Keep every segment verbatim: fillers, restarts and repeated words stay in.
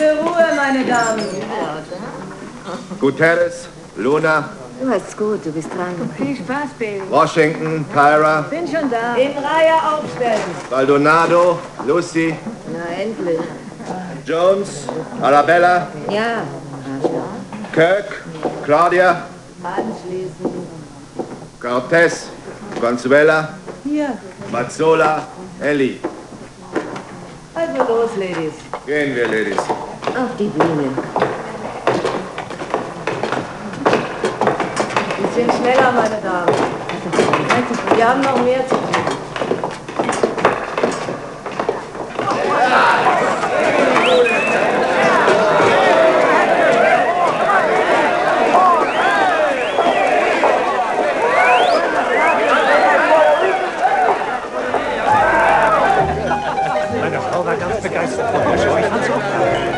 Bitte Ruhe, meine Damen. Guterres, Luna. Du hast's gut, du bist dran. Viel Spaß, Baby. Washington, Tyra. Bin schon da. In Reihe aufstellen. Baldonado, Lucy. Na, endlich. Jones, Arabella. Ja. Kirk, Claudia. Anschließen. Cortez, Consuela. Hier. Mazzola, Ellie. Also los, Ladies. Gehen wir, Ladies. Auf die Bühne. Bisschen schneller, meine Damen. Wir haben noch mehr zu tun. Meine Frau war ganz begeistert von der Show. Ich fand's auch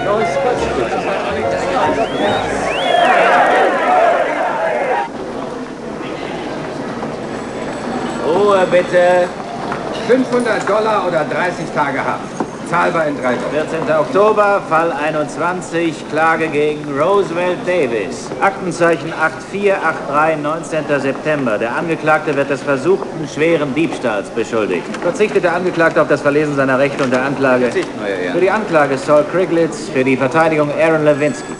Ruhe bitte. fünfhundert Dollar oder dreißig Tage Haft. Zahlbar in drei Wochen. vierzehnter Oktober, Fall einundzwanzig, Klage gegen Roosevelt Davis. Aktenzeichen acht vier acht drei, neunzehnter September. Der Angeklagte wird des versuchten schweren Diebstahls beschuldigt. Verzichtet der Angeklagte auf das Verlesen seiner Rechte und der Anklage? Verzichten, Euer Ehren. Für die Anklage Saul Kriglitz, für die Verteidigung Aaron Lewinsky.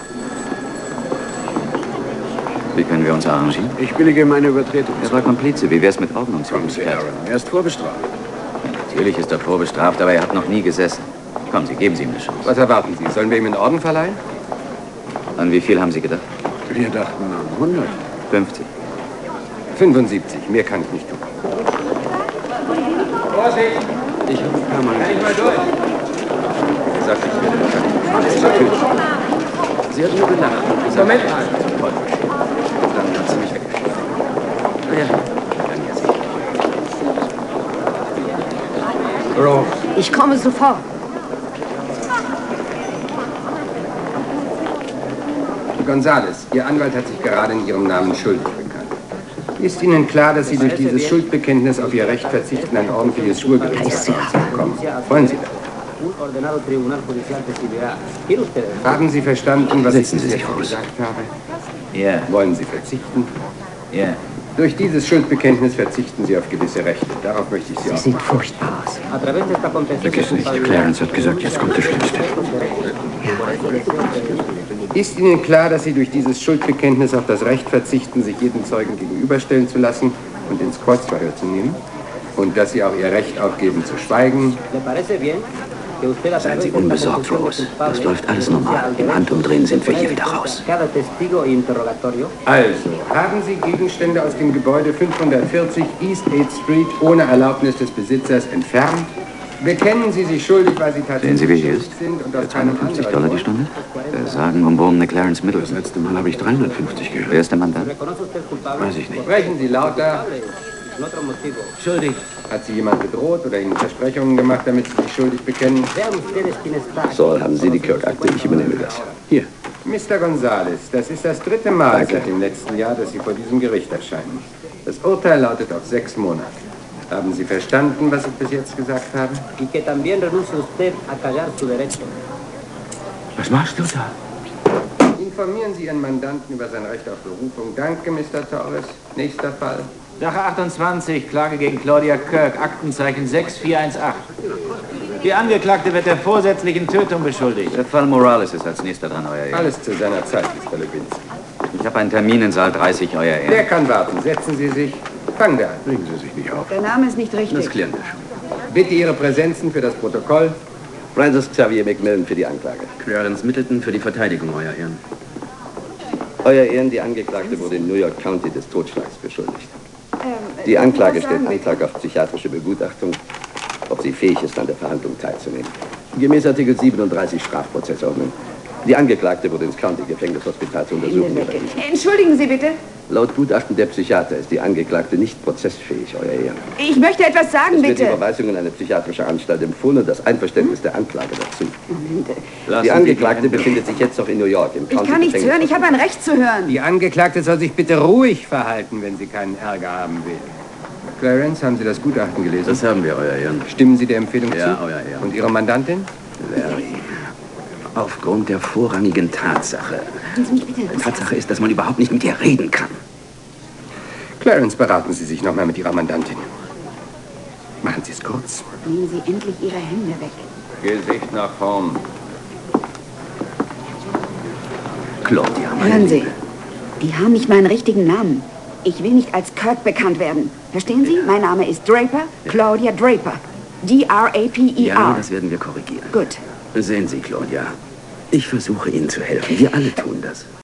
Wie können wir uns arrangieren? Ich billige meine Übertretung. Er war Komplize. Wie wär's mit Kommen Sie, Ordnungswidrigkeit? Aaron. Er ist vorbestraft. Natürlich ist er vorbestraft, aber er hat noch nie gesessen. Kommen Sie, geben Sie ihm eine Chance. Was erwarten Sie? Sollen wir ihm einen Orden verleihen? An wie viel haben Sie gedacht? Wir dachten an hundert. fünfzig. fünfundsiebzig. Mehr kann ich nicht tun. Vorsicht! Ich habe ein paar Mal Nicht mal durch! Er sagt, ich werde wahrscheinlich natürlich. Sie hat nur gelacht und gesagt, Moment mal! Dann hat sie mich weggeschickt. na ja, Dann ja sicher. Rose. Ich komme sofort. Gonzales, Ihr Anwalt hat sich gerade in Ihrem Namen schuldig bekannt. Ist Ihnen klar, dass Sie durch dieses Schuldbekenntnis auf Ihr Recht verzichten, ein ordentliches Schwurgerichtsverfahren zu bekommen? Wollen Sie das? Haben Sie verstanden, was Setzen ich Sie bis sich jetzt aus. gesagt habe? Ja, Wollen Sie verzichten? ja. Durch dieses Schuldbekenntnis verzichten Sie auf gewisse Rechte. Darauf möchte ich Sie Sie aufmerksam sieht furchtbar aus. Vergiss nicht, Clarence hat gesagt, jetzt kommt das Schlimmste. Ist Ihnen klar, dass Sie durch dieses Schuldbekenntnis auf das Recht verzichten, sich jedem Zeugen gegenüberstellen zu lassen und ins Kreuzverhör zu nehmen? Und dass Sie auch Ihr Recht aufgeben zu schweigen? Seien Sie unbesorgt, Rose. Das läuft alles normal. Im Handumdrehen sind wir hier wieder raus. Also, haben Sie Gegenstände aus dem Gebäude fünfhundertvierzig East eighth Street ohne Erlaubnis des Besitzers entfernt? Bekennen Sie sich schuldig, weil Sie Sehen tatsächlich Sie, wie hier schuldig ist? sind und aus Der keinem zweihundertfünfzig anderen Dollar die Stunde? Der sagenumwobene Clarence Middleton. das letzte Mal habe ich dreihundertfünfzig gehört. Wer ist der Mandant? Weiß ich nicht. Sprechen Sie lauter. Schuldig. Hat Sie jemand bedroht oder Ihnen Versprechungen gemacht, damit Sie sich schuldig bekennen? Saul, haben Sie die Kirk-Akte? Ich übernehme das. Hier. Mister Gonzales, das ist das dritte Mal seit dem letzten Jahr, dass Sie vor diesem Gericht erscheinen. Das Urteil lautet auf sechs Monate. Haben Sie verstanden, was ich bis jetzt gesagt habe? Was machst du da? Informieren Sie Ihren Mandanten über sein Recht auf Berufung. Danke, Mister Torres. Nächster Fall. Sache achtundzwanzig, Klage gegen Claudia Kirk, Aktenzeichen sechs vier eins acht. Die Angeklagte wird der vorsätzlichen Tötung beschuldigt. Der Fall Morales ist als nächster dran, Euer Ehren. Alles zu seiner Zeit, Mister Lewinsky. Ich habe einen Termin in Saal dreißig, Euer Wer Ehren. kann warten? Setzen Sie sich. Fangen wir an. Regen Sie sich nicht auf. Der Name ist nicht richtig. Das klären wir schon. Bitte Ihre Präsenzen für das Protokoll. Francis Xavier McMillan für die Anklage. Clarence Middleton für die Verteidigung, Euer Ehren. Euer Ehren, die Angeklagte wurde in New York County des Totschlags beschuldigt. Ähm, Die darf ich Anklage was stellt sagen, Antrag auf psychiatrische Begutachtung, ob sie fähig ist, an der Verhandlung teilzunehmen. Gemäß Artikel siebenunddreißig Strafprozessordnung. Die Angeklagte wurde ins County-Gefängnishospital zur Untersuchung überwiesen. Entschuldigen Sie bitte. Laut Gutachten der Psychiater ist die Angeklagte nicht prozessfähig, Euer Ehren. Ich möchte etwas sagen, Es wird die bitte. Überweisung in eine psychiatrische Anstalt empfohlen und das Einverständnis der Anklage dazu. Lassen Die Sie Angeklagte die befindet sich jetzt noch in New York im Ich kann nichts hören. Ich habe ein Recht zu hören. Die Angeklagte soll sich bitte ruhig verhalten, wenn sie keinen Ärger haben will. Clarence, haben Sie das Gutachten gelesen? Das haben wir, Euer Ehren. Stimmen Sie der Empfehlung Ja, zu? Euer Ehren. Und Ihre Mandantin? Larry. Aufgrund der vorrangigen Tatsache. Lassen Sie mich bitte. Tatsache ist, dass man überhaupt nicht mit ihr reden kann. Clarence, beraten Sie sich noch mal mit Ihrer Mandantin. Machen Sie es kurz. Nehmen Sie endlich Ihre Hände weg. Gesicht nach vorn. Claudia, meine Hören Sie, Liebe. die haben nicht meinen richtigen Namen. Ich will nicht als Kirk bekannt werden. Verstehen Sie? Mein Name ist Draper, Claudia Draper. D R A P E R. Ja, das werden wir korrigieren. Gut. Sehen Sie, Claudia, ich versuche Ihnen zu helfen. Wir alle tun das.